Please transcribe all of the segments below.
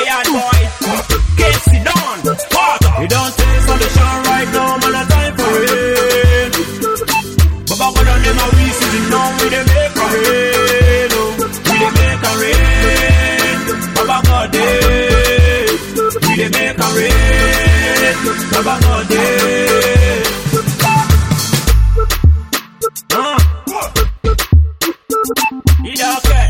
Tired boy, Casey Don, water. You don't taste on the shine right now, man, a time for rain. Baba God on them a we season now, we dey make a rain, oh. We dey make a rain. Baba God dey, we dey make a rain. Baba God dey. You don't care.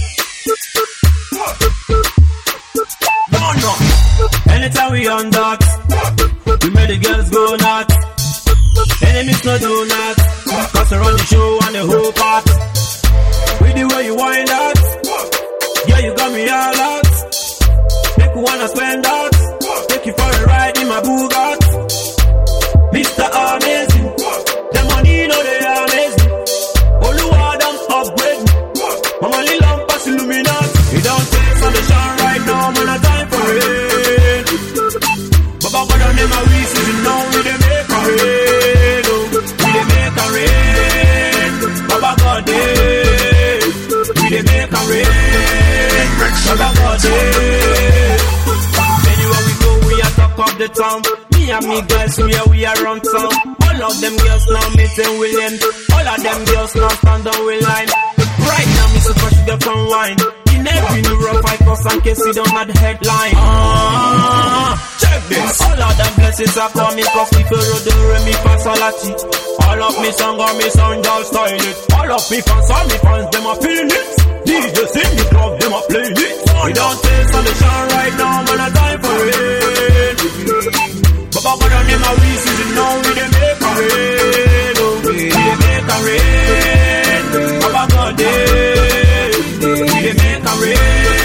No. Anytime we on that, we make the girls go nuts. Enemies no do nuts, cause around the show and the whole part. With the way you wind that, yeah, you got me all out. Make you wanna spend that, take you for a ride in my Bugatti. Mr. Amazing, the money know they amazing. Oluwa them upgrade, Mama Lil pass Illuminati. You don't taste on the shine right now, man, a time for it. Baba God on them a we season now, we dey make a rain, oh. We dey make a rain. Baba God dey, we dey make a rain. Baba God dey. Anywhere we go, we are top of the town. Me and me girls, we are around town. All of them girls now meeting William. All of them girls now stand on with line. Right now, me so fresh sugar from wine. In every new rough I cause and case you don't have the headline. Check this. All of them blessings are coming cause we feel road do me pass all at it. All of me song or me sound all style it. All of me fans, all me fans, them are feeling it. DJs in the club, them are playing it. We don't taste on the shine right now, man, a time for it. Baba God on them a we season now, we dey make a rain, oh. We dey make a rain. Baba God dey, we dey make a rain.